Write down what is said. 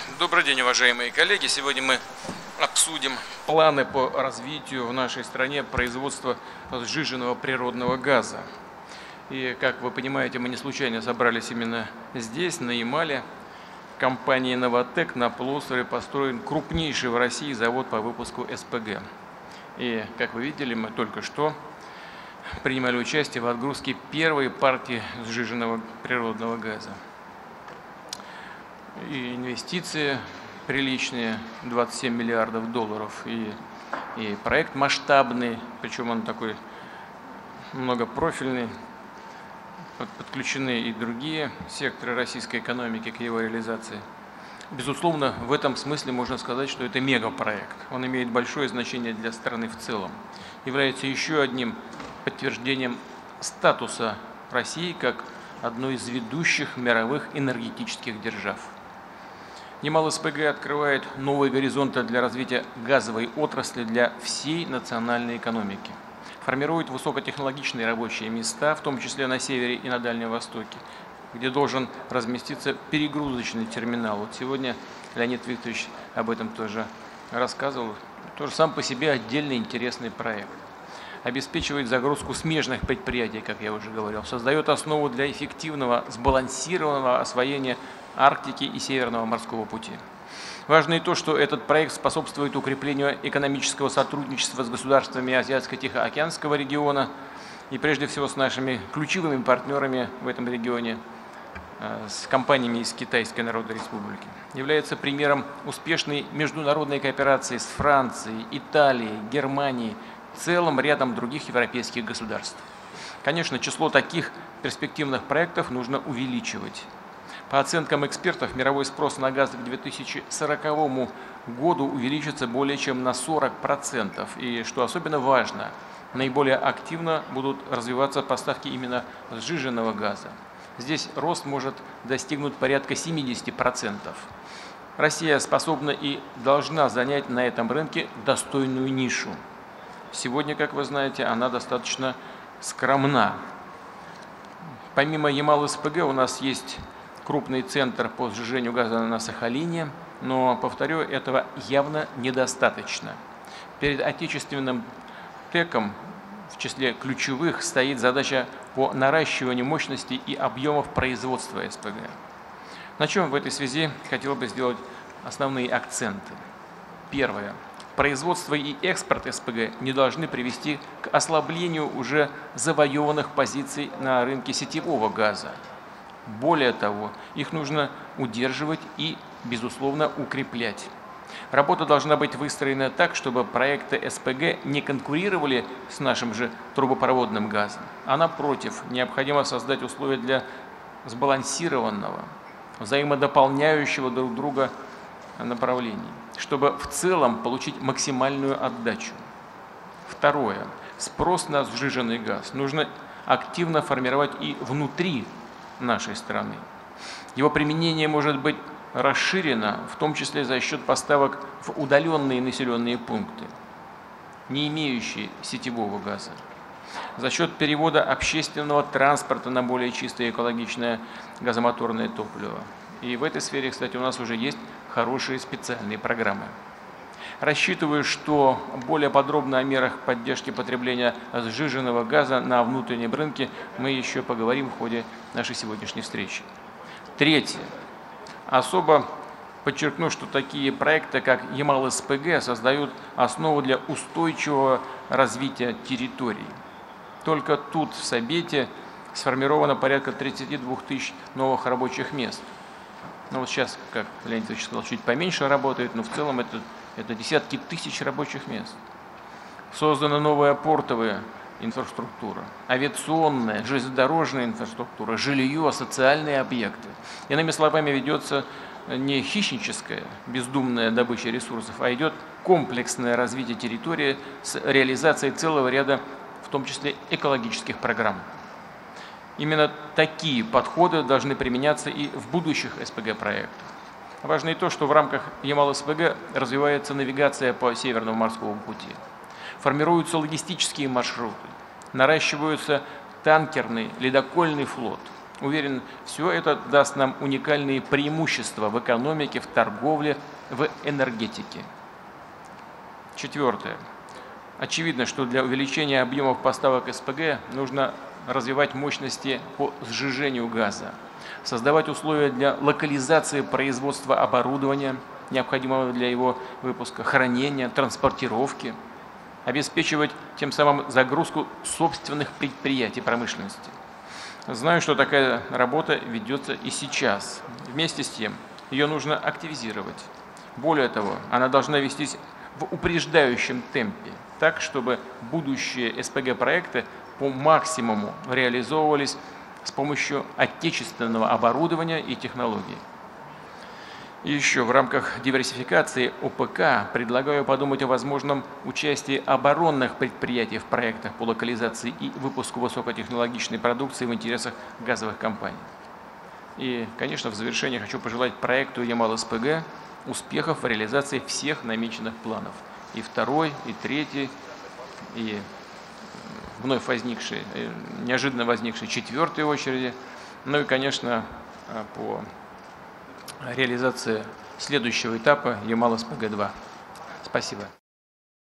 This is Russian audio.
Добрый день, уважаемые коллеги. Сегодня мы обсудим планы по развитию в нашей стране производства сжиженного природного газа. И, как вы понимаете, мы не случайно собрались именно здесь, на Ямале. Компанией «Новатэк» на полуострове построен крупнейший в России завод по выпуску СПГ. И, как вы видели, мы только что принимали участие в отгрузке первой партии сжиженного природного газа. И инвестиции приличные, 27 миллиардов долларов, и проект масштабный, причем он такой многопрофильный, подключены и другие секторы российской экономики к его реализации. Безусловно, в этом смысле можно сказать, что это мегапроект. Он имеет большое значение для страны в целом, является еще одним подтверждением статуса России как одной из ведущих мировых энергетических держав. Ямал-СПГ открывает новые горизонты для развития газовой отрасли для всей национальной экономики. Формирует высокотехнологичные рабочие места, в том числе на севере и на Дальнем Востоке, где должен разместиться перегрузочный терминал. Вот сегодня Леонид Викторович об этом тоже рассказывал. Тоже сам по себе отдельный интересный проект. Обеспечивает загрузку смежных предприятий, как я уже говорил, создает основу для эффективного, сбалансированного освоения Арктики и Северного морского пути. Важно и то, что этот проект способствует укреплению экономического сотрудничества с государствами Азиатско-Тихоокеанского региона и прежде всего с нашими ключевыми партнерами в этом регионе, с компаниями из Китайской Народной Республики. Является примером успешной международной кооперации с Францией, Италией, Германией, целым рядом других европейских государств. Конечно, число таких перспективных проектов нужно увеличивать. По оценкам экспертов, мировой спрос на газ к 2040 году увеличится более чем на 40%. И, что особенно важно, наиболее активно будут развиваться поставки именно сжиженного газа. Здесь рост может достигнуть порядка 70%. Россия способна и должна занять на этом рынке достойную нишу. Сегодня, как вы знаете, она достаточно скромна. Помимо Ямал-СПГ у нас есть крупный центр по сжижению газа на Сахалине, но, повторю, этого явно недостаточно. Перед отечественным ТЭКом в числе ключевых стоит задача по наращиванию мощностей и объемов производства СПГ. На чем в этой связи хотел бы сделать основные акценты. Первое. Производство и экспорт СПГ не должны привести к ослаблению уже завоеванных позиций на рынке сетевого газа. Более того, их нужно удерживать и, безусловно, укреплять. Работа должна быть выстроена так, чтобы проекты СПГ не конкурировали с нашим же трубопроводным газом, а напротив, необходимо создать условия для сбалансированного, взаимодополняющего друг друга направлений, чтобы в целом получить максимальную отдачу. Второе. Спрос на сжиженный газ нужно активно формировать и внутри нашей страны. Его применение может быть расширено, в том числе за счет поставок в удаленные населенные пункты, не имеющие сетевого газа, за счет перевода общественного транспорта на более чистое и экологичное газомоторное топливо. И в этой сфере, кстати, у нас уже есть хорошие специальные программы. Рассчитываю, что более подробно о мерах поддержки потребления сжиженного газа на внутреннем рынке мы еще поговорим в ходе нашей сегодняшней встречи. Третье. Особо подчеркну, что такие проекты, как Ямал-СПГ, создают основу для устойчивого развития территорий. Только тут, в Сабете, сформировано порядка 32 тысяч новых рабочих мест. Ну вот сейчас, как Леонид Ильич сказал, чуть поменьше работает, но в целом это десятки тысяч рабочих мест. Создана новая портовая инфраструктура, авиационная, железнодорожная инфраструктура, жилье, социальные объекты. Иными словами, ведется не хищническая, бездумная добыча ресурсов, а идет комплексное развитие территории с реализацией целого ряда, в том числе экологических программ. Именно такие подходы должны применяться и в будущих СПГ-проектах. Важно и то, что в рамках Ямал-СПГ развивается навигация по Северному морскому пути. Формируются логистические маршруты, наращиваются танкерный, ледокольный флот. Уверен, все это даст нам уникальные преимущества в экономике, в торговле, в энергетике. Четвертое. Очевидно, что для увеличения объемов поставок СПГ нужно развивать мощности по сжижению газа, создавать условия для локализации производства оборудования, необходимого для его выпуска, хранения, транспортировки, обеспечивать тем самым загрузку собственных предприятий промышленности. Знаю, что такая работа ведется и сейчас. Вместе с тем, ее нужно активизировать. Более того, она должна вестись в упреждающем темпе, так, чтобы будущие СПГ-проекты по максимуму реализовывались с помощью отечественного оборудования и технологий. И еще в рамках диверсификации ОПК предлагаю подумать о возможном участии оборонных предприятий в проектах по локализации и выпуску высокотехнологичной продукции в интересах газовых компаний. И, конечно, в завершение хочу пожелать проекту Ямал-СПГ успехов в реализации всех намеченных планов. И второй, и третий, и вновь возникший, неожиданно возникший четвертой очереди. Ну и, конечно, по реализации следующего этапа Ямал-СПГ-2. Спасибо.